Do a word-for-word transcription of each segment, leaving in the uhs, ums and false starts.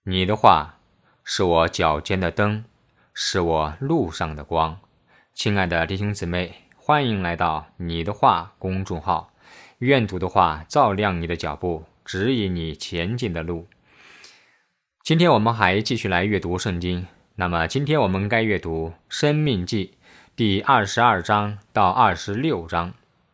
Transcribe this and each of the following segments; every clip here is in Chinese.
你的话是我脚前的灯，是我路上的光。亲爱的弟兄姊妹，欢迎来到你的话公众号，愿主的话照亮你的脚步，指引你前进的路。今天我们还继续来阅读圣经，那么今天我们该阅读申命记第二十二章到二十六章。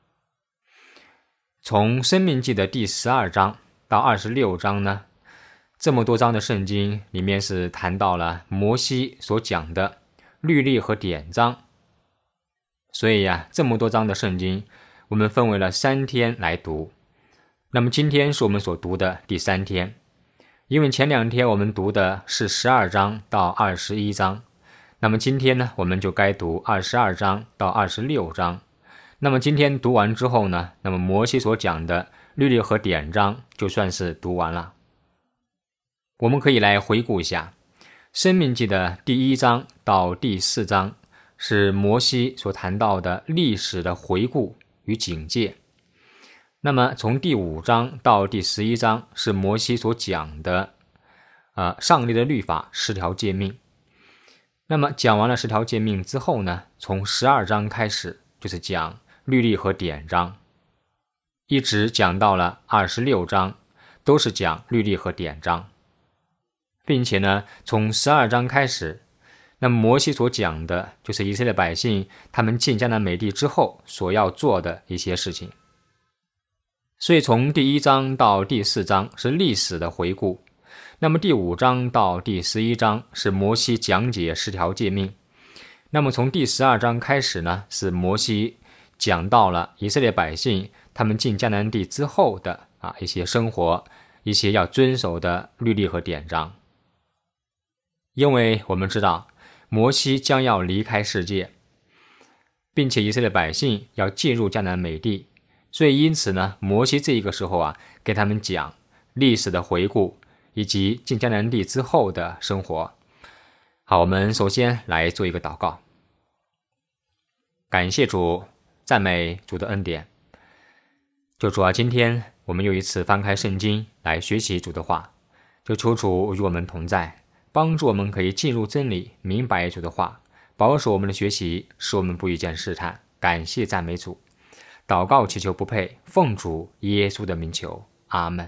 从申命记的第十二章到二十六章呢，这么多章的圣经里面是谈到了摩西所讲的律例和典章。所以呀、啊，这么多章的圣经我们分为了三天来读。那么今天是我们所读的第三天，因为前两天我们读的是十二章到二十一章，那么今天呢，我们就该读二十二章到二十六章。那么今天读完之后呢，那么摩西所讲的律例和典章就算是读完了。我们可以来回顾一下申命记的第一章到第四章，是摩西所谈到的历史的回顾与警戒。那么从第五章到第十一章是摩西所讲的呃，上帝的律法十条诫命。那么讲完了十条诫命之后呢，从十二章开始就是讲律例和典章，一直讲到了二十六章，都是讲律例和典章。并且呢，从十二章开始，那么摩西所讲的就是以色列百姓他们进迦南美地之后所要做的一些事情。所以从第一章到第四章是历史的回顾，那么第五章到第十一章是摩西讲解十条诫命。那么从第十二章开始呢，是摩西讲到了以色列百姓他们进迦南地之后的啊一些生活，一些要遵守的律例和典章。因为我们知道摩西将要离开世界，并且以色列百姓要进入迦南美地，所以因此呢，摩西这个时候啊，给他们讲历史的回顾以及进迦南地之后的生活。好，我们首先来做一个祷告。感谢主，赞美主的恩典。就主啊，今天我们又一次翻开圣经来学习主的话，就求主与我们同在，帮助我们可以进入真理，明白主的话，保守我们的学习，使我们不遇见试探。感谢赞美主，祷告祈求不配，奉主耶稣的名求，阿们。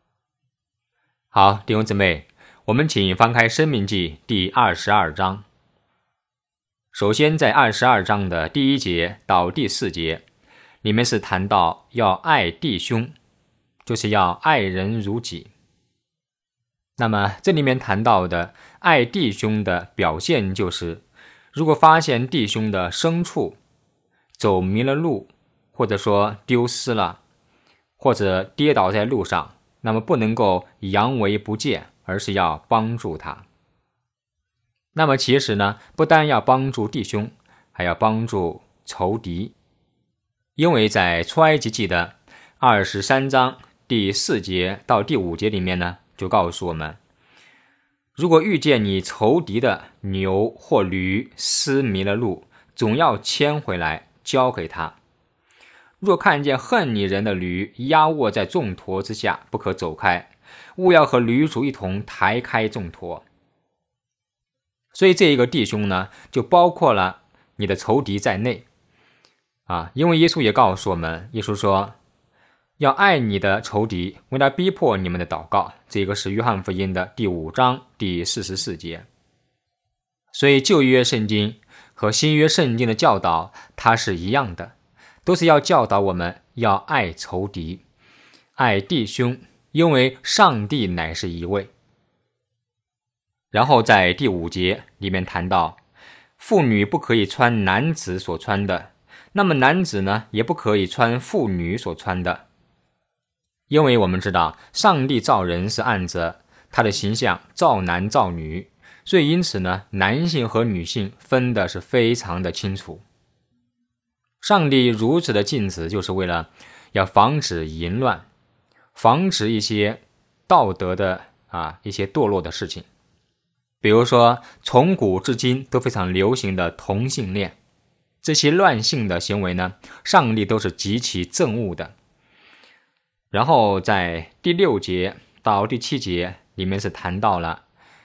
好，弟兄姊妹，我们请翻开申命记第二十二章。首先在二十二章的第一节到第四节里面是谈到要爱弟兄，就是要爱人如己。那么这里面谈到的爱弟兄的表现就是，如果发现弟兄的牲畜走迷了路，或者说丢失了，或者跌倒在路上，那么不能够佯为不见，而是要帮助他。那么其实呢，不单要帮助弟兄，还要帮助仇敌。因为在出埃及记的二十三章第四节到第五节里面呢，就告诉我们，如果遇见你仇敌的牛或驴失迷了路，总要牵回来交给他。若看见恨你人的驴压卧在重驮之下，不可走开，务要和驴主一同抬开重驮。所以这一个弟兄呢，就包括了你的仇敌在内啊，因为耶稣也告诉我们，耶稣说要爱你的仇敌，为他逼迫你们的祷告。这个是约翰福音的第五章第四十四节。所以旧约圣经和新约圣经的教导它是一样的，都是要教导我们要爱仇敌，爱弟兄，因为上帝乃是一位。然后在第五节里面谈到，妇女不可以穿男子所穿的，那么男子呢，也不可以穿妇女所穿的。因为我们知道上帝造人是按着他的形象造男造女，所以因此呢，男性和女性分的是非常的清楚。上帝如此的禁止，就是为了要防止淫乱，防止一些道德的啊一些堕落的事情。比如说从古至今都非常流行的同性恋，这些乱性的行为呢，上帝都是极其憎恶的。然后在第六节到第七节里面是谈到了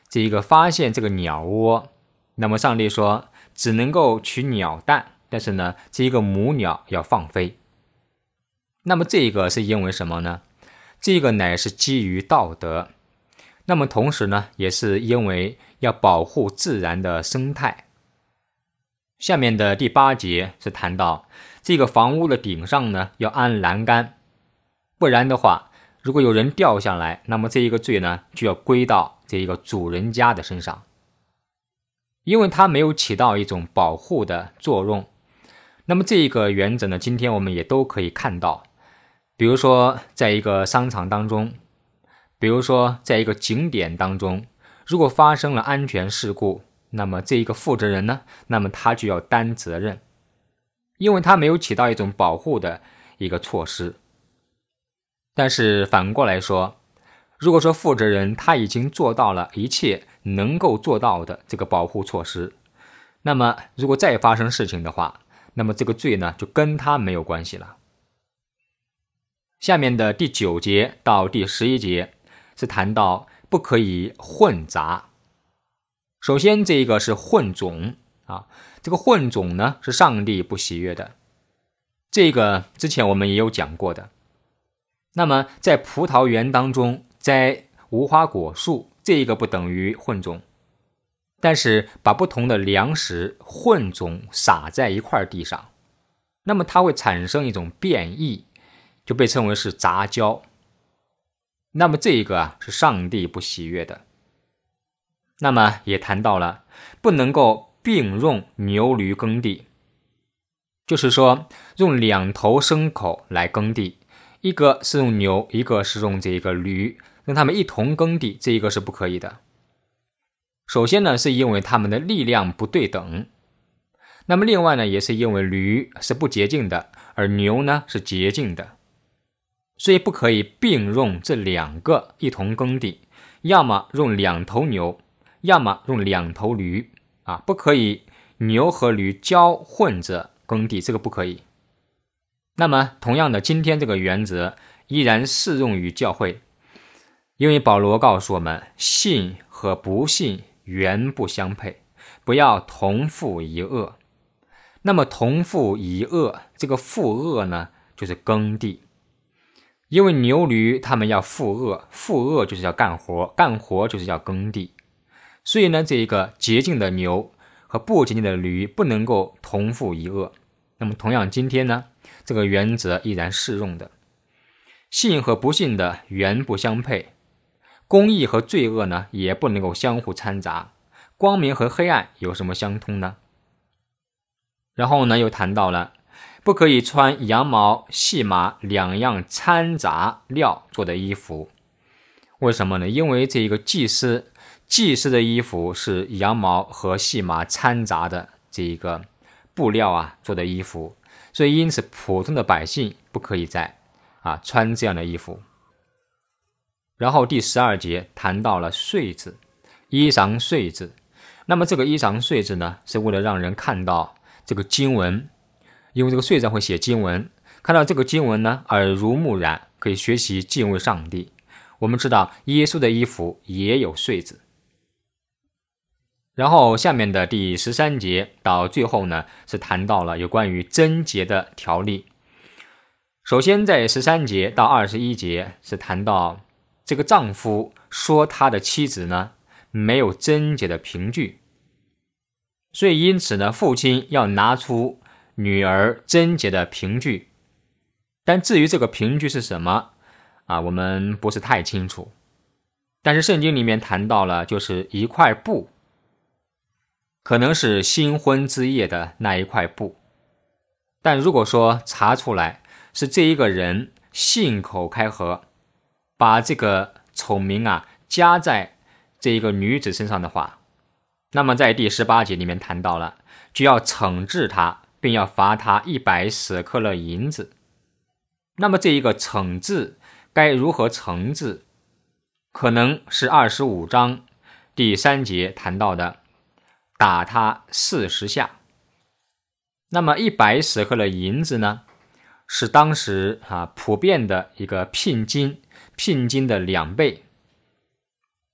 这一个发现这个鸟窝，那么上帝说只能够取鸟蛋，但是呢，这一个母鸟要放飞。那么这个是因为什么呢？这个乃是基于道德，那么同时呢，也是因为要保护自然的生态。下面的第八节是谈到这个房屋的顶上呢要安栏杆，不然的话，如果有人掉下来，那么这一个罪呢就要归到这一个主人家的身上，因为它没有起到一种保护的作用。那么这一个原则呢，今天我们也都可以看到，比如说在一个商场当中，比如说在一个景点当中，如果发生了安全事故，那么这一个负责人呢，那么他就要担责任，因为他没有起到一种保护的一个措施。但是反过来说，如果说负责人他已经做到了一切能够做到的这个保护措施，那么如果再发生事情的话，那么这个罪呢就跟他没有关系了。下面的第九节到第十一节是谈到不可以混杂。首先这个是混种啊，这个混种呢是上帝不喜悦的，这个之前我们也有讲过的。那么在葡萄园当中摘无花果树，这个不等于混种，但是把不同的粮食混种撒在一块地上，那么它会产生一种变异，就被称为是杂交。那么这个啊是上帝不喜悦的。那么也谈到了不能够并用牛驴耕地，就是说用两头牲口来耕地，一个是用牛，一个是用这个驴，让他们一同耕地，这一个是不可以的。首先呢，是因为他们的力量不对等，那么另外呢，也是因为驴是不洁净的，而牛呢是洁净的，所以不可以并用这两个一同耕地，要么用两头牛，要么用两头驴啊，不可以牛和驴交混着耕地，这个不可以。那么同样的，今天这个原则依然适用于教会，因为保罗告诉我们，信和不信原不相配，不要同负一恶。那么同负一恶，这个负恶呢就是耕地，因为牛驴他们要负恶，负恶就是要干活，干活就是要耕地，所以呢，这一个洁净的牛和不洁净的驴不能够同负一恶。那么同样今天呢，这个原则依然适用的，信和不信的原不相配，公义和罪恶呢也不能够相互掺杂，光明和黑暗有什么相通呢？然后呢又谈到了不可以穿羊毛细麻两样掺杂料做的衣服。为什么呢？因为这个祭司祭司的衣服是羊毛和细麻掺杂的这一个布料啊做的衣服，所以因此普通的百姓不可以再啊穿这样的衣服。然后第十二节谈到了穗子，衣裳穗子。那么这个衣裳穗子呢，是为了让人看到这个经文，因为这个穗上会写经文，看到这个经文呢，耳濡目染，可以学习敬畏上帝。我们知道耶稣的衣服也有穗子。然后下面的第十三节到最后呢，是谈到了有关于贞洁的条例。首先在十三节到二十一节是谈到这个丈夫说他的妻子呢没有贞洁的凭据，所以因此呢，父亲要拿出女儿贞洁的凭据。但至于这个凭据是什么啊，我们不是太清楚。但是圣经里面谈到了，就是一块布，可能是新婚之夜的那一块布。但如果说查出来是这一个人信口开河，把这个丑名啊加在这一个女子身上的话，那么在第十八节里面谈到了，就要惩治他，并要罚他一百舍克勒银子。那么这一个惩治该如何惩治，可能是二十五章第三节谈到的，打他四十下。那么一百舍克勒银子呢，是当时啊普遍的一个聘金，聘金的两倍。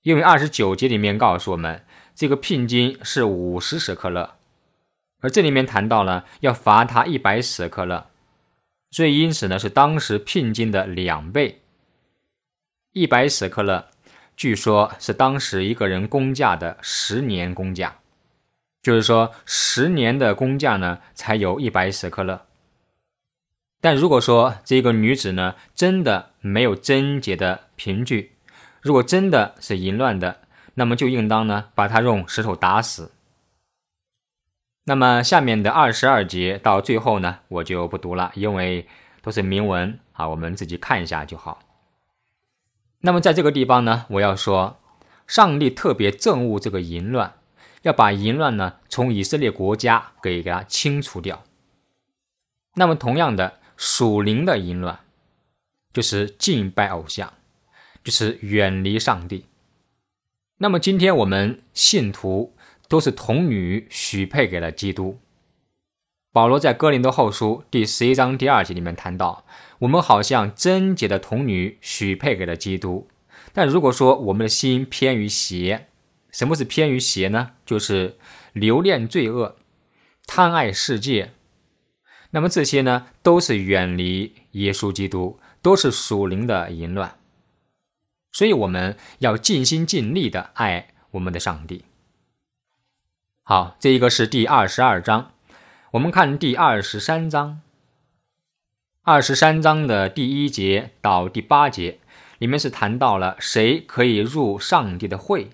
因为二十九节里面告诉我们，这个聘金是五十舍客勒，而这里面谈到了要罚他一百舍客勒，所以因此呢是当时聘金的两倍。一百舍客勒据说是当时一个人工价的十年工价，就是说十年的工价呢才有一百舍客勒。但如果说这个女子呢真的没有贞洁的凭据，如果真的是淫乱的，那么就应当呢把她用石头打死。那么下面的二十二节到最后呢我就不读了，因为都是明文啊，我们自己看一下就好。那么在这个地方呢，我要说上帝特别憎恶这个淫乱，要把淫乱呢从以色列国家给给它清除掉。那么同样的，属灵的淫乱就是敬拜偶像，就是远离上帝。那么今天我们信徒都是童女许配给了基督。保罗在哥林多后书第十一章第二节里面谈到，我们好像贞洁的童女许配给了基督。但如果说我们的心偏于邪，什么是偏于邪呢？就是留恋罪恶，贪爱世界，那么这些呢都是远离耶稣基督，都是属灵的淫乱。所以我们要尽心尽力的爱我们的上帝。好，这一个是第二十二章。我们看第二十三章。二十三章的第一节到第八节里面是谈到了谁可以入上帝的会。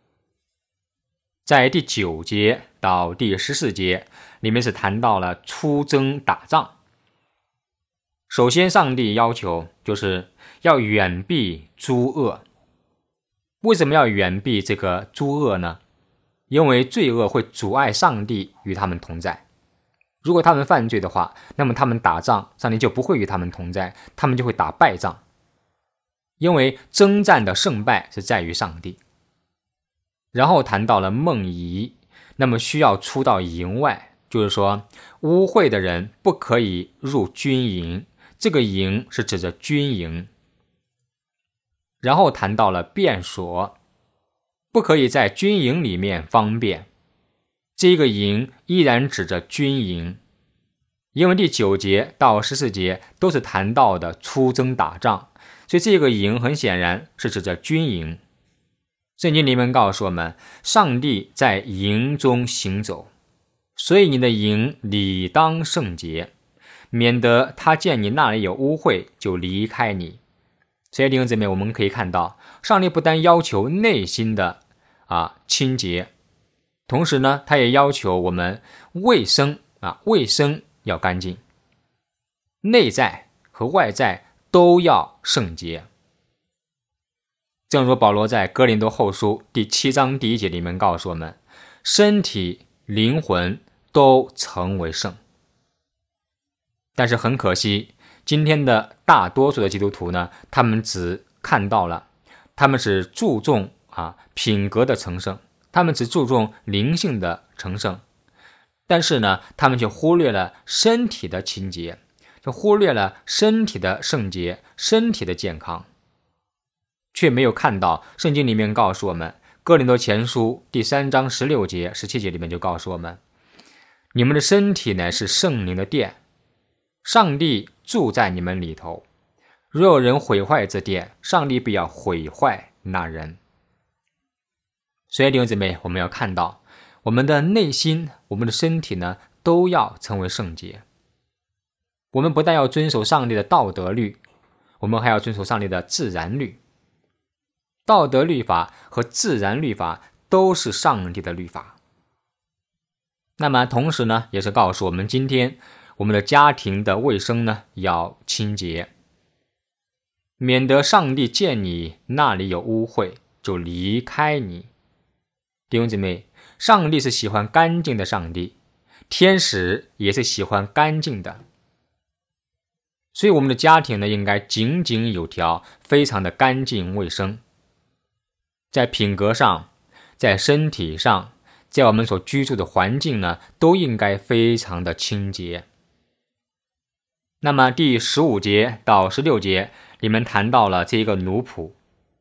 在第九节到第十四节里面是谈到了出征打仗。首先上帝要求就是要远避诸恶。为什么要远避这个诸恶呢？因为罪恶会阻碍上帝与他们同在。如果他们犯罪的话，那么他们打仗，上帝就不会与他们同在，他们就会打败仗。因为征战的胜败是在于上帝。然后谈到了梦遗，那么需要出到营外，就是说污秽的人不可以入军营，这个营是指着军营。然后谈到了便所，不可以在军营里面方便，这个营依然指着军营。因为第九节到十四节都是谈到的出征打仗，所以这个营很显然是指着军营。圣经里面告诉我们，上帝在营中行走，所以你的营理当圣洁，免得他见你那里有污秽就离开你。所以弟兄姊妹，我们可以看到，上帝不单要求内心的啊清洁，同时呢，他也要求我们卫生啊，卫生要干净，内在和外在都要圣洁。正如保罗在哥林多后书第七章第一节里面告诉我们，身体、灵魂都成为圣。但是很可惜，今天的大多数的基督徒呢，他们只看到了，他们只注重啊品格的成圣，他们只注重灵性的成圣，但是呢，他们却忽略了身体的清洁，就忽略了身体的圣洁，身体的健康，却没有看到圣经里面告诉我们，哥林多前书第三章十六节、十七节里面就告诉我们，你们的身体乃是圣灵的殿，上帝住在你们里头，若有人毁坏这殿，上帝必要毁坏那人。所以弟兄姊妹，我们要看到我们的内心，我们的身体呢，都要成为圣洁。我们不但要遵守上帝的道德律，我们还要遵守上帝的自然律。道德律法和自然律法都是上帝的律法。那么同时呢，也是告诉我们，今天我们的家庭的卫生呢要清洁，免得上帝见你那里有污秽就离开你。弟兄姊妹，上帝是喜欢干净的上帝，天使也是喜欢干净的。所以我们的家庭呢，应该井井有条，非常的干净卫生。在品格上，在身体上，在我们所居住的环境呢，都应该非常的清洁。那么第十五节到十六节里面谈到了这一个奴仆。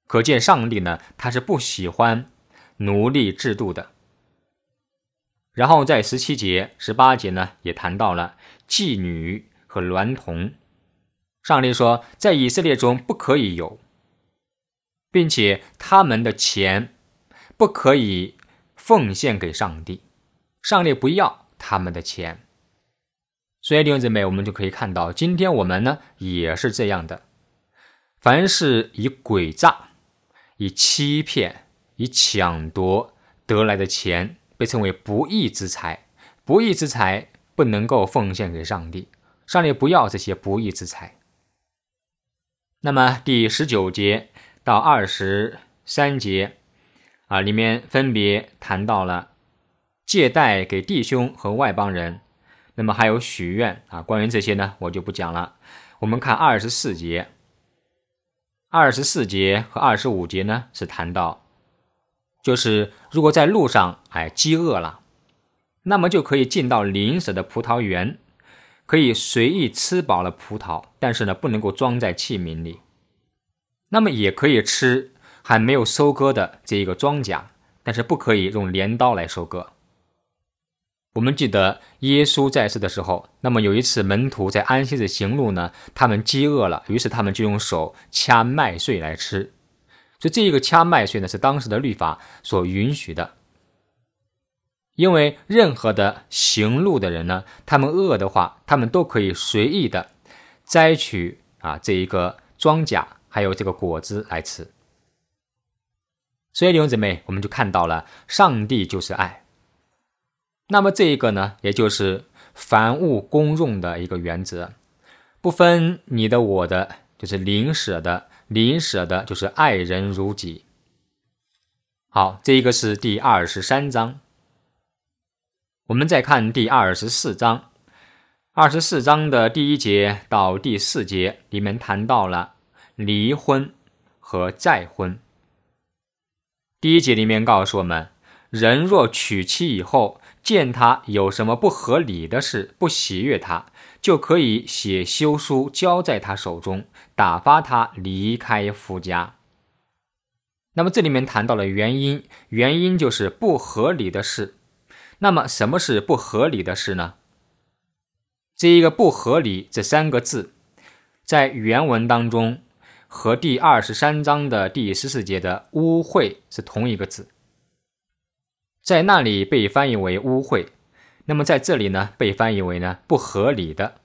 可见上帝呢，他是不喜欢奴隶制度的。然后在十七节、十八节呢，也谈到了妓女和娈童。上帝说，在以色列中不可以有，并且他们的钱不可以奉献给上帝，上帝不要他们的钱。所以弟兄姊妹，我们就可以看到，今天我们呢也是这样的，凡是以诡诈、以欺骗、以抢夺得来的钱，被称为不义之财。不义之财不能够奉献给上帝，上帝不要这些不义之财。那么第十九节到二十三节啊，里面分别谈到了借贷给弟兄和外邦人，那么还有许愿啊，关于这些呢我就不讲了。我们看二十四节，二十四节和二十五节呢是谈到，就是如果在路上哎饥饿了，那么就可以进到邻舍的葡萄园，可以随意吃饱了葡萄，但是呢不能够装在器皿里。那么也可以吃还没有收割的这一个庄稼，但是不可以用镰刀来收割。我们记得耶稣在世的时候，那么有一次门徒在安息日行路呢，他们饥饿了，于是他们就用手掐麦穗来吃。所以这一个掐麦穗呢，是当时的律法所允许的。因为任何的行路的人呢，他们饿的话，他们都可以随意的摘取啊这一个庄稼还有这个果子来吃。所以弟兄姊妹，我们就看到了上帝就是爱。那么这一个呢，也就是凡物公用的一个原则，不分你的我的，就是邻舍的，邻舍的就是爱人如己。好，这一个是第二十三章。我们再看第二十四章，二十四章的第一节到第四节里面谈到了离婚和再婚。第一节里面告诉我们，人若娶妻以后，见他有什么不合理的事，不喜悦他，就可以写休书交在他手中，打发他离开夫家。那么这里面谈到了原因，原因就是不合理的事。那么什么是不合理的事呢？这一个不合理这三个字，在原文当中和第二十三章的第十四节的污秽是同一个字，在那里被翻译为污秽，那么在这里呢被翻译为呢不合理的。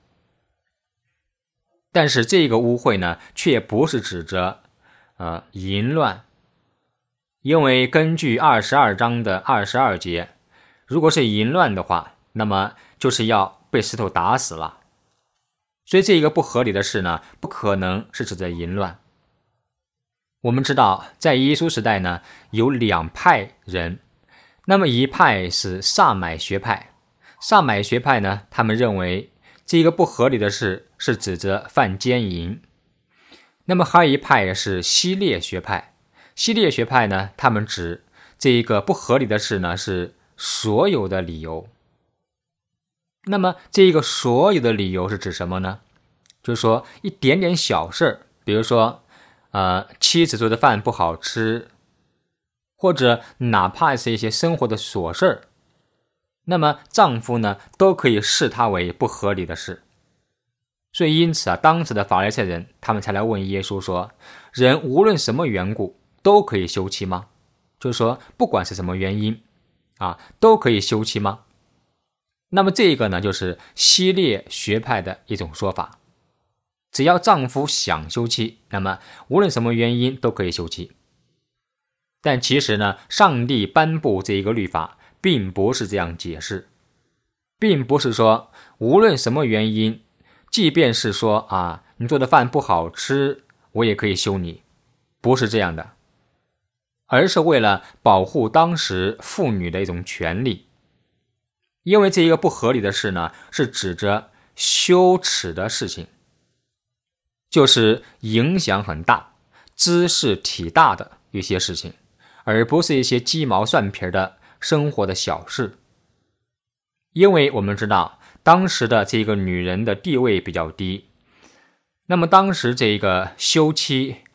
但是这个污秽呢却不是指着呃淫乱，因为根据二十二章的二十二节，如果是淫乱的话，那么就是要被石头打死了。所以这一个不合理的事呢，不可能是指着淫乱。我们知道在耶稣时代呢有两派人，那么一派是撒买学派，撒买学派呢他们认为这个不合理的事是指着犯奸淫。那么还有一派是希列学派，希列学派呢他们指这一个不合理的事呢是所有的理由。那么这一个所有的理由是指什么呢？就是说一点点小事，比如说呃，妻子做的饭不好吃，或者哪怕是一些生活的琐事，那么丈夫呢都可以视它为不合理的事。所以因此啊，当时的法利赛人他们才来问耶稣说，人无论什么缘故都可以休妻吗？就是说不管是什么原因啊，都可以休妻吗？那么这个呢就是希列学派的一种说法，只要丈夫想休妻，那么无论什么原因都可以休妻。但其实呢，上帝颁布这一个律法并不是这样解释，并不是说无论什么原因，即便是说啊你做的饭不好吃，我也可以休你，不是这样的，而是为了保护当时妇女的一种权利。因为这一个不合理的事呢，是指着羞耻的事情，就是影响很大、知识体大的一些事情，而不是一些鸡毛蒜皮的生活的小事。因为我们知道当时的这个女人的地位比较低，那么当时这个休妻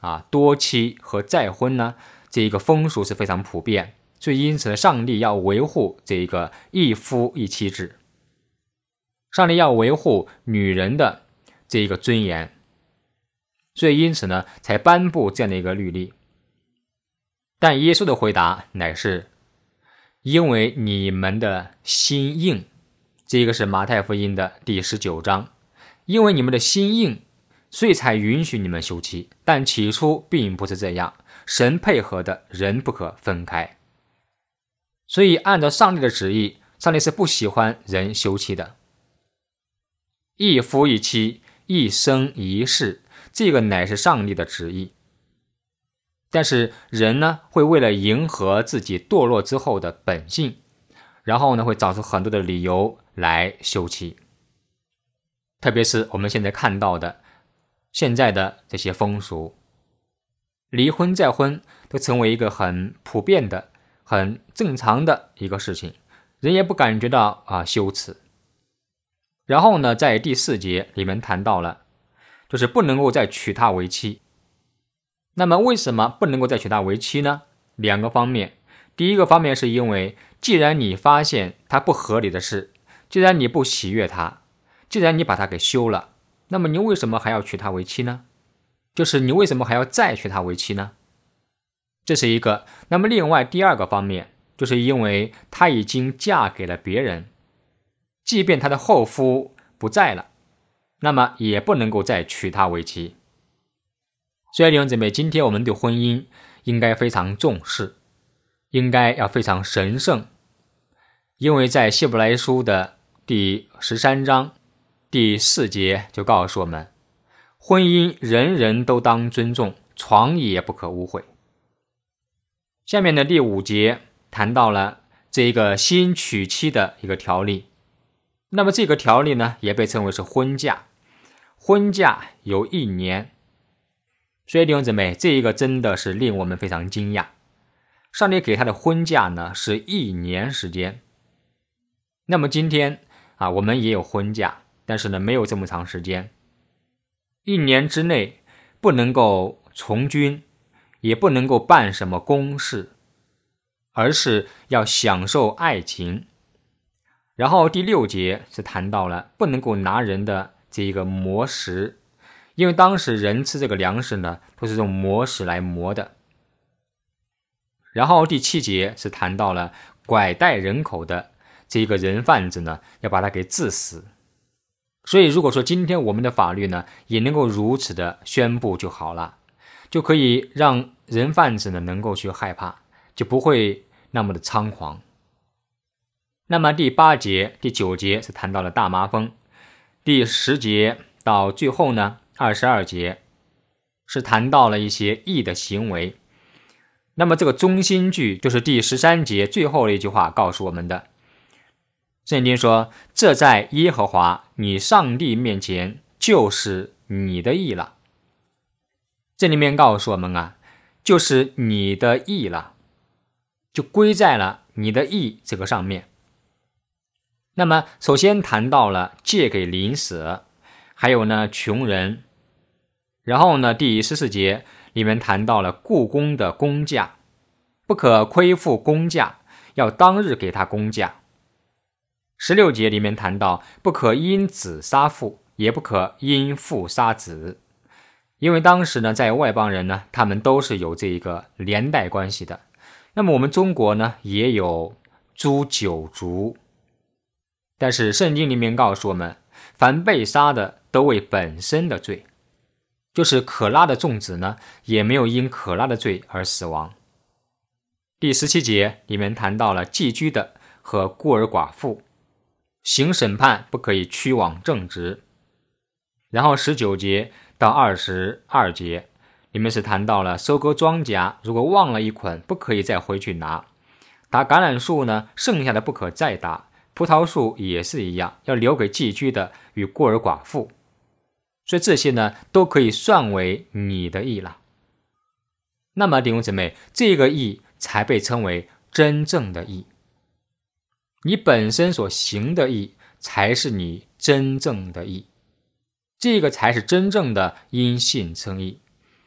啊多妻和再婚呢，这一个风俗是非常普遍，所以因此呢，上帝要维护这一个一夫一妻制，上帝要维护女人的这一个尊严，所以因此呢，才颁布这样的一个律例。但耶稣的回答乃是因为你们的心硬，这个是马太福音的第十九章，因为你们的心硬，所以才允许你们休妻，但起初并不是这样，神配合的人不可分开。所以按照上帝的旨意，上帝是不喜欢人休妻的。一夫一妻，一生一世，这个乃是上帝的旨意。但是人呢，会为了迎合自己堕落之后的本性，然后呢，会找出很多的理由来休妻。特别是我们现在看到的现在的这些风俗，离婚再婚都成为一个很普遍的很正常的一个事情，人也不感觉到啊羞耻。然后呢，在第四节里面谈到了，就是不能够再娶她为妻。那么为什么不能够再娶她为妻呢？两个方面。第一个方面是因为，既然你发现她不合理的事，既然你不喜悦她，既然你把她给休了，那么你为什么还要娶她为妻呢？就是你为什么还要再娶她为妻呢？这是一个。那么另外第二个方面，就是因为她已经嫁给了别人，即便她的后夫不在了，那么也不能够再娶她为妻。所以弟兄姊妹，今天我们对婚姻应该非常重视，应该要非常神圣，因为在希伯来书的第十三章第四节就告诉我们，婚姻人人都当尊重，床也不可污秽。下面的第五节谈到了这一个新娶妻的一个条例，那么这个条例呢，也被称为是婚假，婚假有一年。所以弟兄姊妹，这一个真的是令我们非常惊讶，上帝给他的婚假呢是一年时间。那么今天啊，我们也有婚假，但是呢没有这么长时间，一年之内不能够从军，也不能够办什么公事，而是要享受爱情。然后第六节是谈到了不能够拿人的这一个磨石，因为当时人吃这个粮食呢，都是用磨石来磨的。然后第七节是谈到了拐带人口的这一个人贩子呢，要把他给治死。所以如果说今天我们的法律呢，也能够如此的宣布就好了，就可以让人贩子呢能够去害怕，就不会那么的猖狂。那么第八节、第九节是谈到了大麻风，第十节到最后呢，二十二节是谈到了一些义的行为。那么这个中心句就是第十三节最后的一句话告诉我们的。圣经说，这在耶和华你上帝面前就是你的义了。这里面告诉我们啊，就是你的义了，就归在了你的义这个上面。那么首先谈到了借给邻舍，还有呢穷人。然后呢第十四节里面谈到了雇工的工价，不可亏负工价，要当日给他工价。十六节里面谈到不可因子杀父，也不可因父杀子，因为当时呢在外邦人呢，他们都是有这一个连带关系的。那么我们中国呢也有诛九族，但是圣经里面告诉我们，凡被杀的都为本身的罪，就是可拉的众子呢，也没有因可拉的罪而死亡。第十七节里面谈到了寄居的和孤儿寡妇，行审判不可以屈枉正直。然后十九节到二十二节里面是谈到了收割庄稼，如果忘了一捆，不可以再回去拿。打橄榄树呢，剩下的不可再打，葡萄树也是一样，要留给寄居的与孤儿寡妇。所以这些呢都可以算为你的义了。那么弟兄姊妹，这个义才被称为真正的义，你本身所行的义才是你真正的义，这个才是真正的因信称义。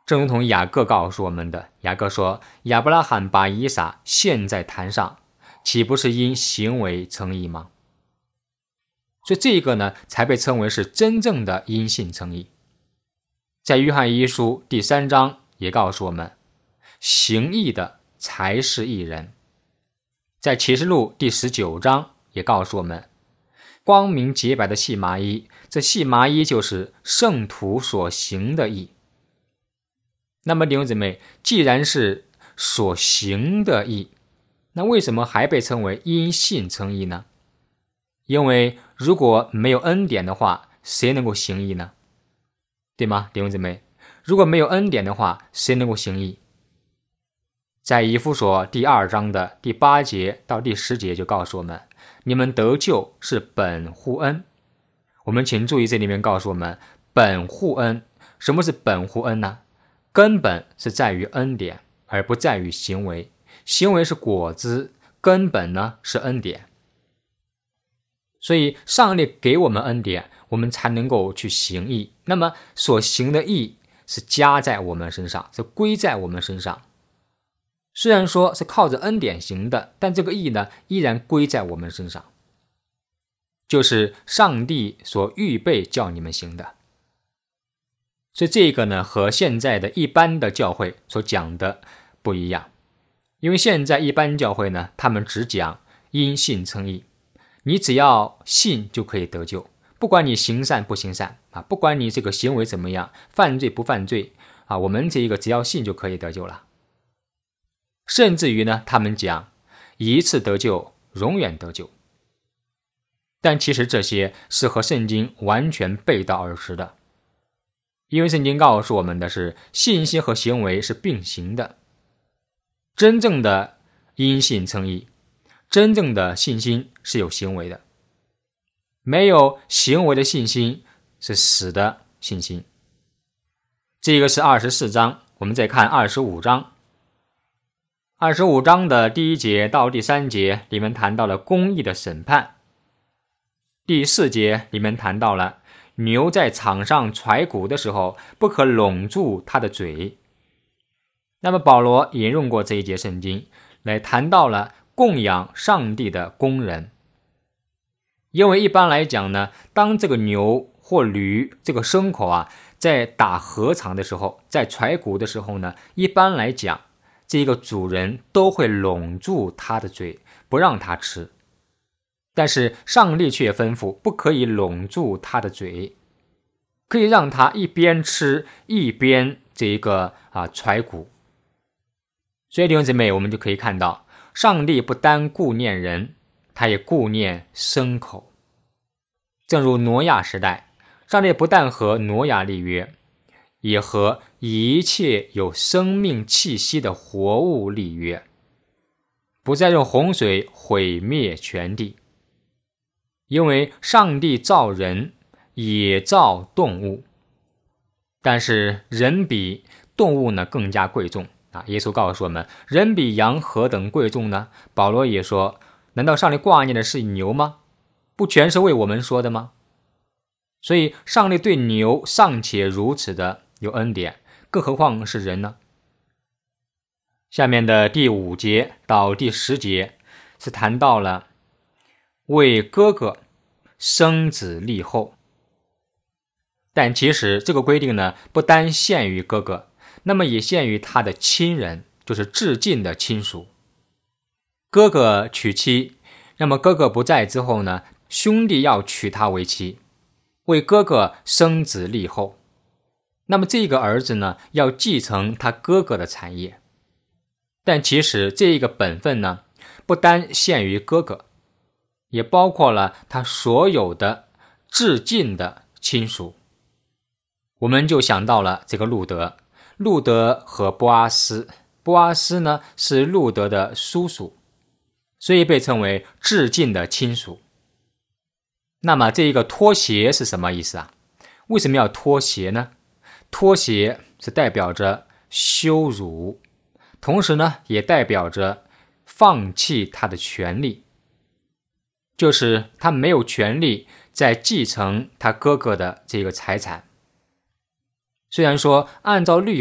正如同雅各告诉我们的，雅各说，亚伯拉罕把以撒献在坛上，岂不是因行为称义吗？所以这个呢，才被称为是真正的因信称义。在约翰一书第三章也告诉我们，行义的才是义人。在启示录第十九章也告诉我们，光明洁白的细麻衣，这细麻衣就是圣徒所行的义。那么弟兄姊妹，既然是所行的义，那为什么还被称为因信称义呢？因为如果没有恩典的话，谁能够行义呢？对吗，弟兄姊妹？如果没有恩典的话，谁能够行义？在以弗所第二章的第八节到第十节就告诉我们，你们得救是本乎恩。我们请注意，这里面告诉我们本乎恩。什么是本乎恩呢？根本是在于恩典，而不在于行为。行为是果子，根本呢是恩典。所以上帝给我们恩典，我们才能够去行义。那么所行的义是加在我们身上，是归在我们身上。虽然说是靠着恩典行的，但这个义呢，依然归在我们身上，就是上帝所预备叫你们行的。所以这个呢，和现在的一般的教会所讲的不一样。因为现在一般教会呢，他们只讲因信称义，你只要信就可以得救，不管你行善不行善啊，不管你这个行为怎么样，犯罪不犯罪啊，我们这一个只要信就可以得救了。甚至于呢，他们讲一次得救，永远得救。但其实这些是和圣经完全背道而驰的。因为圣经告诉我们的是，信心和行为是并行的。真正的因信称义，真正的信心是有行为的。没有行为的信心是死的信心。这个是二十四章，我们再看二十五章。二十五章的第一节到第三节里面谈到了公义的审判。第四节里面谈到了牛在场上踹鼓的时候，不可拢住它的嘴。那么保罗引用过这一节圣经，来谈到了供养上帝的工人。因为一般来讲呢，当这个牛或驴这个牲口啊，在打禾场的时候，在踹鼓的时候呢，一般来讲，这个主人都会拢住他的嘴，不让他吃。但是上帝却吩咐不可以拢住他的嘴，可以让他一边吃一边这个啊踹鼓。所以弟兄姊妹，我们就可以看到，上帝不单顾念人，他也顾念牲口。正如挪亚时代，上帝不但和挪亚立约，也和一切有生命气息的活物立约，不再用洪水毁灭全地。因为上帝造人，也造动物，但是人比动物呢更加贵重啊！耶稣告诉我们，人比羊何等贵重呢？保罗也说，难道上帝挂念的是牛吗？不全是为我们说的吗？所以上帝对牛尚且如此的有恩典，更何况是人呢？下面的第五节到第十节是谈到了为哥哥生子立后。但其实这个规定呢，不单限于哥哥，那么也限于他的亲人，就是至近的亲属。哥哥娶妻，那么哥哥不在之后呢，兄弟要娶她为妻，为哥哥生子立后。那么这个儿子呢，要继承他哥哥的产业。但其实这个本分呢，不单限于哥哥，也包括了他所有的至近的亲属。我们就想到了这个路德，路德和波阿斯，波阿斯呢是路德的叔叔，所以被称为至近的亲属。那么这个脱鞋是什么意思啊？为什么要脱鞋呢？脱鞋是代表着羞辱，同时呢也代表着放弃他的权利，就是他没有权利再继承他哥哥的这个财产。虽然说按照律法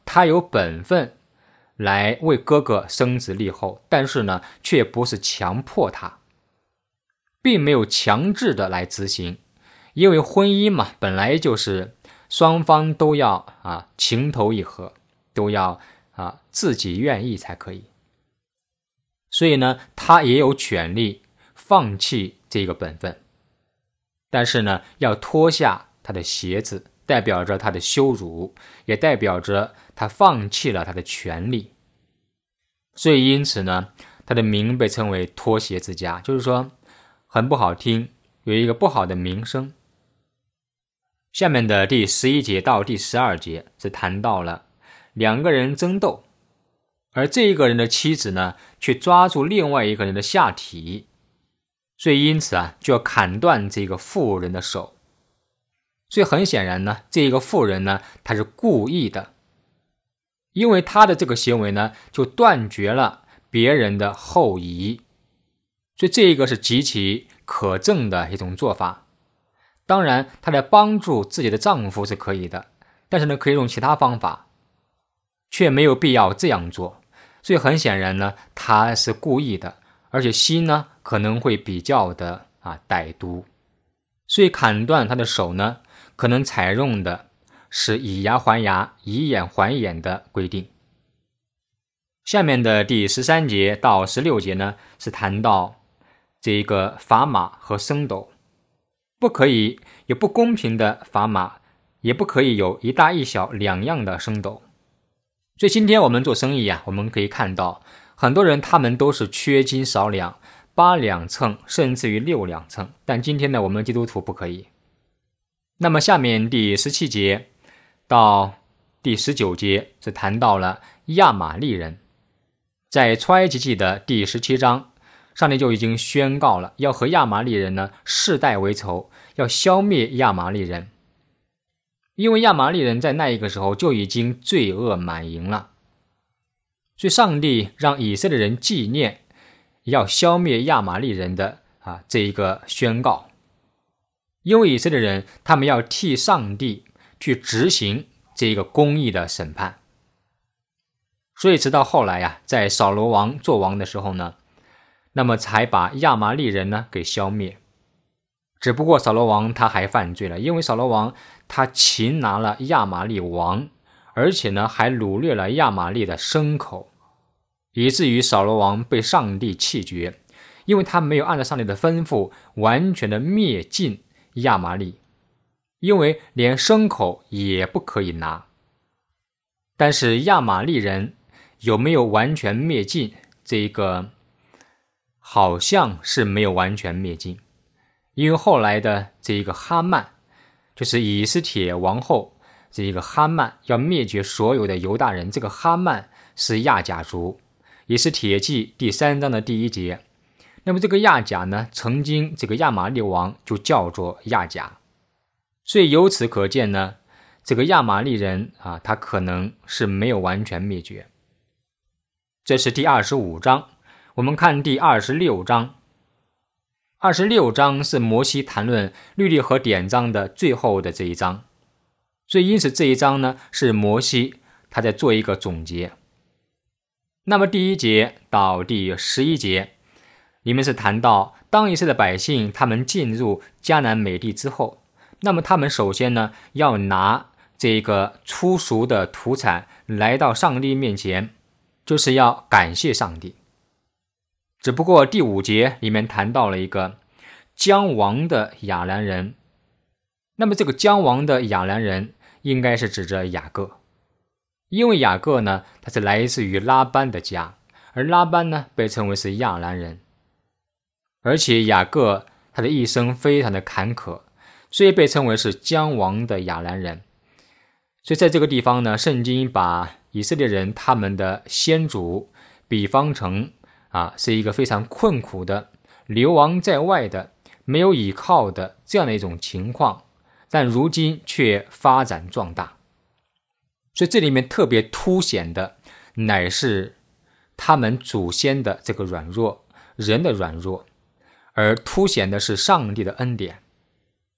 他有本分来为哥哥生子立后，但是呢，却不是强迫他，并没有强制的来执行，因为婚姻嘛，本来就是双方都要啊情投意合，都要啊自己愿意才可以。所以呢，他也有权利放弃这个本分，但是呢，要脱下他的鞋子，代表着他的羞辱，也代表着他放弃了他的权利。所以因此呢，他的名被称为脱鞋之家，就是说很不好听，有一个不好的名声。下面的第十一节到第十二节是谈到了两个人争斗，而这一个人的妻子呢，却抓住另外一个人的下体，所以因此啊，就要砍断这个妇人的手。所以很显然呢，这个妇人呢，她是故意的，因为她的这个行为呢，就断绝了别人的后裔，所以这一个是极其可憎的一种做法。当然，她来帮助自己的丈夫是可以的，但是呢，可以用其他方法，却没有必要这样做。所以很显然呢，她是故意的，而且心呢可能会比较的啊歹毒。所以砍断她的手呢，可能采用的是以牙还牙，以眼还眼的规定。下面的第十三节到十六节呢，是谈到这个砝码和升斗，不可以有不公平的砝码，也不可以有一大一小两样的升斗。所以今天我们做生意啊，我们可以看到很多人他们都是缺斤少两，八两秤甚至于六两秤，但今天呢，我们基督徒不可以。那么下面第十七节到第十九节是谈到了亚玛力人。在出埃及记的第十七章，上帝就已经宣告了要和亚玛力人呢世代为仇，要消灭亚玛力人。因为亚玛力人在那一个时候就已经罪恶满盈了，所以上帝让以色列人纪念要消灭亚玛力人的啊这一个宣告。因为以色列人他们要替上帝去执行这个公义的审判，所以直到后来呀、啊，在扫罗王做王的时候呢，那么才把亚玛力人呢给消灭。只不过扫罗王他还犯罪了，因为扫罗王他擒拿了亚玛力王，而且呢还掳掠了亚玛力的牲口，以至于扫罗王被上帝弃绝，因为他没有按照上帝的吩咐完全的灭尽亚玛力，因为连牲口也不可以拿。但是亚玛力人有没有完全灭尽，这个好像是没有完全灭尽，因为后来的这一个哈曼，就是以斯帖王后这一个哈曼要灭绝所有的犹大人，这个哈曼是亚甲族，也是帖记第三章的第一节。那么这个亚甲呢，曾经这个亚玛力王就叫做亚甲，所以由此可见呢，这个亚玛力人啊，他可能是没有完全灭绝。这是第二十五章，我们看第二十六章。二十六章是摩西谈论律例和典章的最后的这一章，所以因此这一章呢，是摩西他在做一个总结。那么第一节到第十一节里面是谈到，当以色列的百姓他们进入迦南美地之后，那么他们首先呢，要拿这个初熟的土产来到上帝面前，就是要感谢上帝。只不过第五节里面谈到了一个将亡的亚兰人，那么这个将亡的亚兰人应该是指着雅各，因为雅各呢，他是来自于拉班的家，而拉班呢被称为是亚兰人，而且雅各他的一生非常的坎坷，所以被称为是将亡的亚兰人。所以在这个地方呢，圣经把以色列人他们的先祖比方成啊，是一个非常困苦的流亡在外的没有依靠的这样的一种情况，但如今却发展壮大。所以这里面特别凸显的乃是他们祖先的这个软弱，人的软弱，而凸显的是上帝的恩典。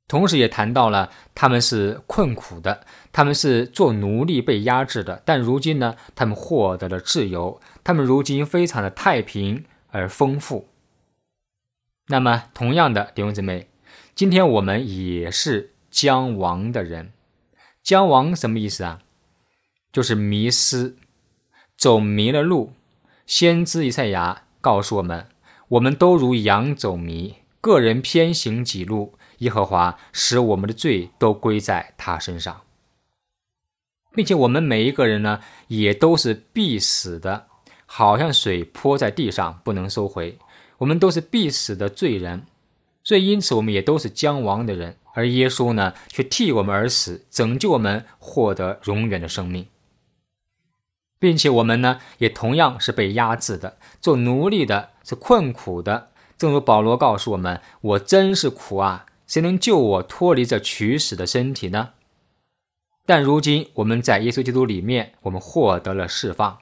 同时也谈到了他们是困苦的，他们是做奴隶被压制的，但如今呢，他们获得了自由，他们如今非常的太平而丰富。那么同样的，弟兄姊妹，今天我们也是将亡的人。将亡什么意思啊？就是迷失，走迷了路。先知以赛亚告诉我们，我们都如羊走迷，个人偏行己路，耶和华使我们的罪都归在他身上。并且我们每一个人呢，也都是必死的，好像水泼在地上不能收回，我们都是必死的罪人，所以因此我们也都是将亡的人，而耶稣呢，却替我们而死，拯救我们获得永远的生命。并且我们呢，也同样是被压制的，做奴隶的，是困苦的。正如保罗告诉我们，我真是苦啊，谁能救我脱离这取死的身体呢？但如今我们在耶稣基督里面，我们获得了释放。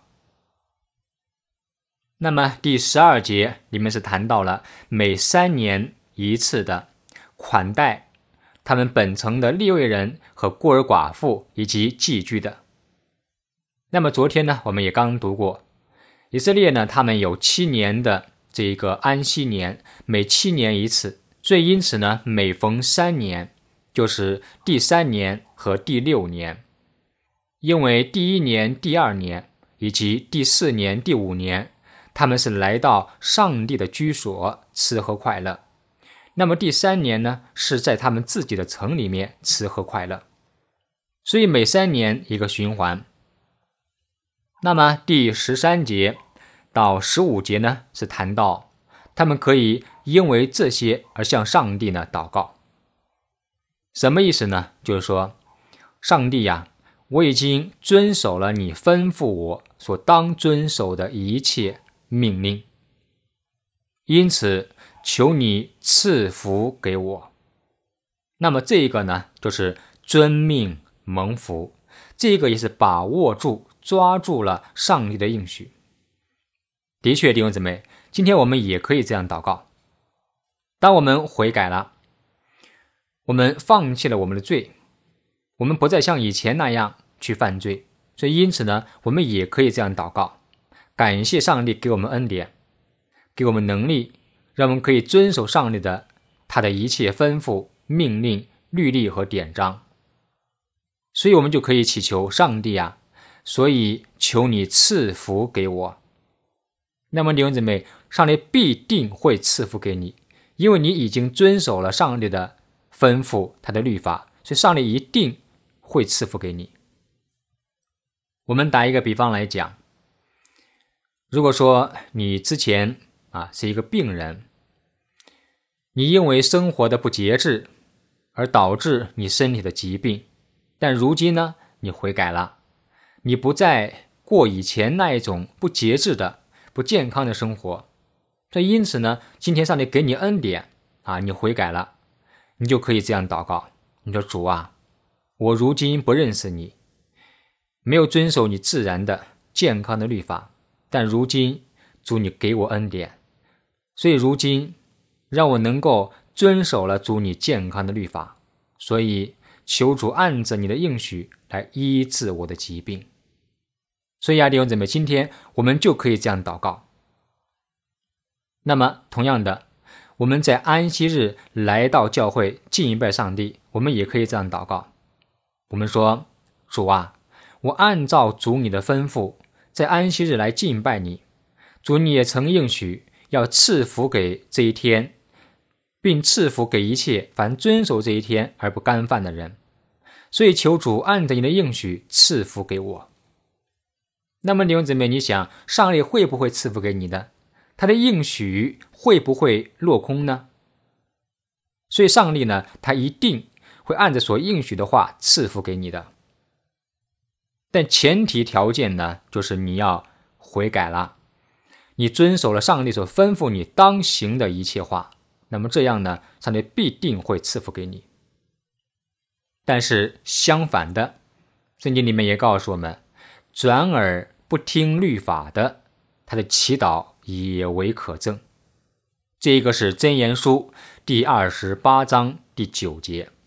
那么第十二节里面是谈到了每三年一次的款待他们本城的利未人和孤儿寡妇以及寄居的。那么昨天呢，我们也刚读过，以色列呢，他们有七年的这一个安息年，每七年一次，所以因此呢，每逢三年，就是第三年和第六年，因为第一年、第二年以及第四年、第五年，他们是来到上帝的居所吃喝快乐。那么第三年呢，是在他们自己的城里面吃喝快乐。所以每三年一个循环。那么第十三节到十五节呢，是谈到他们可以因为这些而向上帝呢祷告。什么意思呢？就是说，上帝呀，我已经遵守了你吩咐我所当遵守的一切命令，因此求你赐福给我。那么这个呢，就是遵命蒙福，这个也是把握住抓住了上帝的应许。的确，弟兄姊妹，今天我们也可以这样祷告。当我们悔改了，我们放弃了我们的罪，我们不再像以前那样去犯罪，所以因此呢，我们也可以这样祷告，感谢上帝给我们恩典，给我们能力，让我们可以遵守上帝的他的一切吩咐、命令、律例和典章。所以我们就可以祈求上帝啊，所以求你赐福给我。那么弟兄姊妹，上帝必定会赐福给你，因为你已经遵守了上帝的吩咐，他的律法，所以上帝一定会赐福给你。我们打一个比方来讲，如果说你之前啊是一个病人，你因为生活的不节制而导致你身体的疾病，但如今呢，你悔改了，你不再过以前那一种不节制的不健康的生活，所以因此呢，今天上帝给你恩典啊，你悔改了，你就可以这样祷告，你说主啊，我如今不认识你，没有遵守你自然的健康的律法，但如今主你给我恩典，所以如今让我能够遵守了主你健康的律法，所以求主按着你的应许来医治我的疾病。所以啊，弟兄姊妹，今天我们就可以这样祷告。那么同样的，我们在安息日来到教会敬一拜上帝，我们也可以这样祷告。我们说，主啊，我按照主你的吩咐，在安息日来敬拜你。主你也曾应许要赐福给这一天，并赐福给一切凡遵守这一天而不干犯的人。所以求主按着你的应许赐福给我。那么弟兄姊妹，你想上帝会不会赐福给你的？他的应许会不会落空呢？所以上帝呢，他一定会按着所应许的话赐福给你的。但前提条件呢，就是你要悔改了，你遵守了上帝所吩咐你当行的一切话，那么这样呢，上帝必定会赐福给你。但是相反的，圣经里面也告诉我们，转而不听律法的，他的祈祷也为可憎。这个是箴言书第二十八章第九节。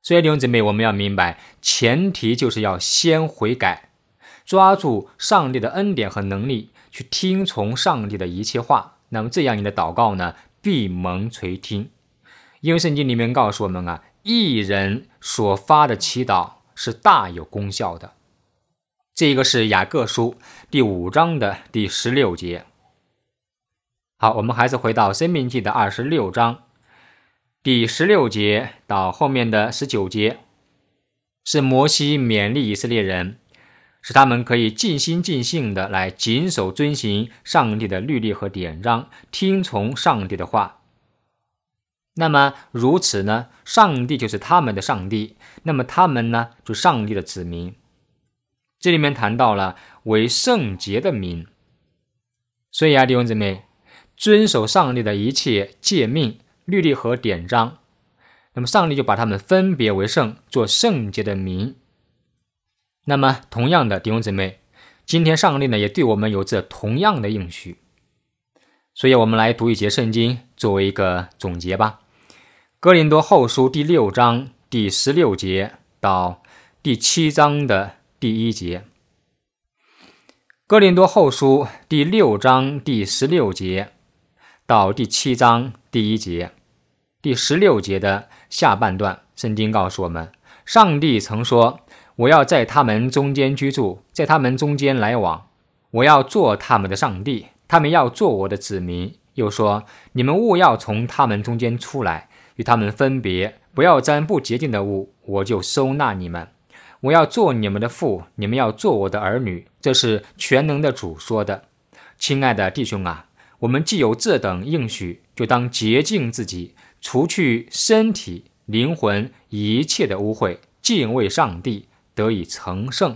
所以弟兄姊妹，我们要明白，前提就是要先悔改，抓住上帝的恩典和能力，去听从上帝的一切话。那么这样你的祷告呢，必蒙垂听。因为圣经里面告诉我们啊，义人所发的祈祷是大有功效的。这个是雅各书第五章的第十六节。好，我们还是回到申命记的二十六章第十六节到后面的十九节，是摩西勉励以色列人，使他们可以尽心尽性的来谨守遵行上帝的律例和典章，听从上帝的话。那么如此呢，上帝就是他们的上帝，那么他们呢，就是上帝的子民。这里面谈到了为圣洁的民，所以啊，弟兄姊妹，遵守上帝的一切诫命、律例和典章，那么上帝就把他们分别为圣，做圣洁的民。那么同样的，弟兄姊妹，今天上帝呢也对我们有这同样的应许。所以我们来读一节圣经作为一个总结吧。哥林多后书第六章第十六节到第七章的第一节。哥林多后书第六章第十六节到第七章第一节。第十六节的下半段，圣经告诉我们，上帝曾说，我要在他们中间居住，在他们中间来往，我要做他们的上帝，他们要做我的子民。又说，你们务要从他们中间出来，与他们分别，不要沾不洁净的物，我就收纳你们。我要做你们的父，你们要做我的儿女，这是全能的主说的。亲爱的弟兄啊，我们既有这等应许，就当洁净自己，除去身体、灵魂一切的污秽，敬畏上帝，得以成圣。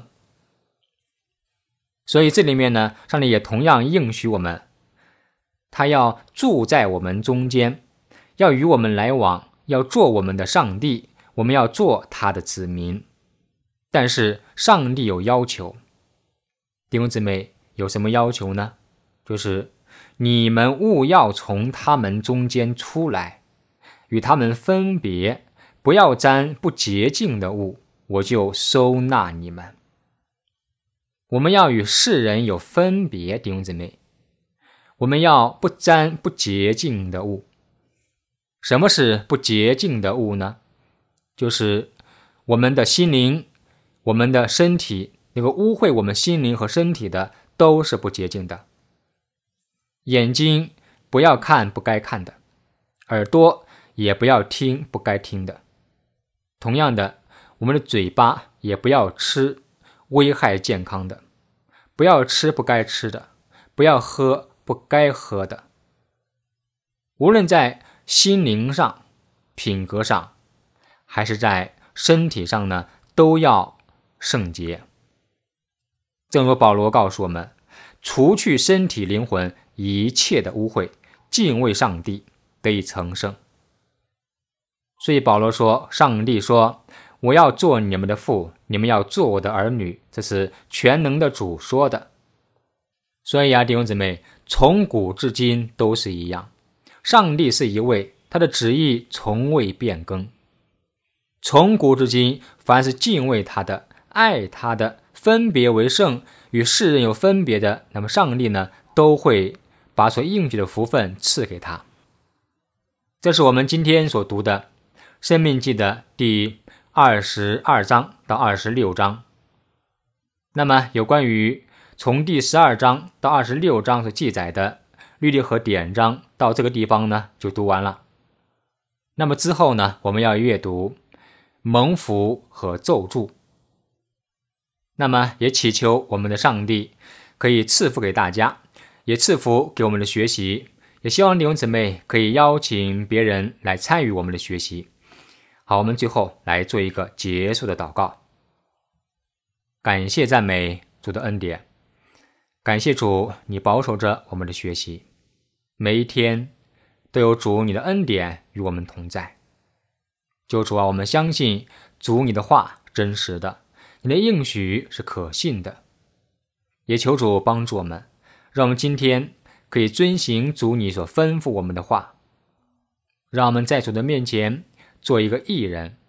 所以这里面呢，上帝也同样应许我们，他要住在我们中间，要与我们来往，要做我们的上帝，我们要做他的子民。但是上帝有要求，弟兄姊妹，有什么要求呢？就是你们务要从他们中间出来，与他们分别，不要沾不洁净的物，我就收纳你们。我们要与世人有分别，弟兄姊妹，我们要不沾不洁净的物。什么是不洁净的物呢？就是我们的心灵，我们的身体，那个污秽我们心灵和身体的都是不洁净的。眼睛不要看不该看的，耳朵也不要听不该听的。同样的，我们的嘴巴也不要吃危害健康的，不要吃不该吃的，不要喝不该喝的。无论在心灵上、品格上，还是在身体上呢，都要圣洁。正如保罗告诉我们，除去身体灵魂一切的污秽，敬畏上帝，得以成圣。所以保罗说，上帝说，我要做你们的父，你们要做我的儿女，这是全能的主说的。所以啊，弟兄姊妹，从古至今都是一样，上帝是一位，他的旨意从未变更。从古至今，凡是敬畏他的、爱他的、分别为圣、与世人有分别的，那么上帝呢，都会把所应许的福分赐给他。这是我们今天所读的申命记的第二十二章到二十六章。那么有关于从第十二章到二十六章所记载的律例和典章，到这个地方呢就读完了。那么之后呢，我们要阅读蒙福和咒诅。那么也祈求我们的上帝可以赐福给大家，也赐福给我们的学习，也希望弟兄姊妹可以邀请别人来参与我们的学习。好，我们最后来做一个结束的祷告。感谢赞美主的恩典，感谢主，你保守着我们的学习，每一天都有主你的恩典与我们同在。救主啊，我们相信主你的话真实的，你的应许是可信的，也求主帮助我们，让我们今天可以遵行主你所吩咐我们的话，让我们在主的面前做一个义人，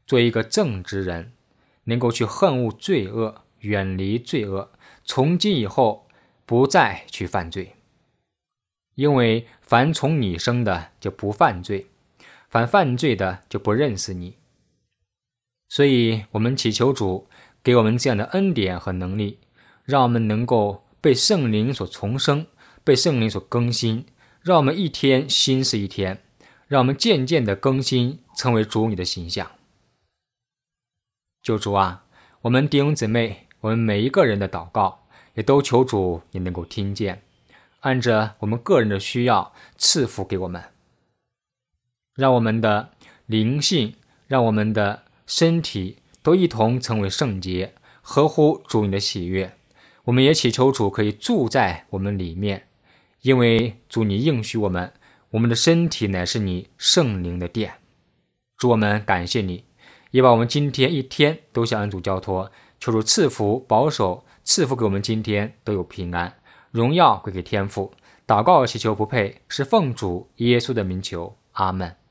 做一个正直人，能够去恨恶罪恶，远离罪恶，从今以后不再去犯罪。因为凡从你生的就不犯罪，凡犯罪的就不认识你。所以我们祈求主给我们这样的恩典和能力，让我们能够被圣灵所重生，被圣灵所更新，让我们一天新是一天，让我们渐渐的更新，成为主你的形象。救主啊，我们弟兄姊妹，我们每一个人的祷告也都求主你能够听见，按着我们个人的需要赐福给我们，让我们的灵性，让我们的身体都一同成为圣洁，合乎主你的喜悦。我们也祈求主可以住在我们里面，因为主你应许我们，我们的身体乃是你圣灵的殿。主，我们感谢你，也把我们今天一天都向恩主交托，求主赐福保守，赐福给我们今天都有平安，荣耀归给天父。祷告祈求不配，是奉主耶稣的名求，阿们。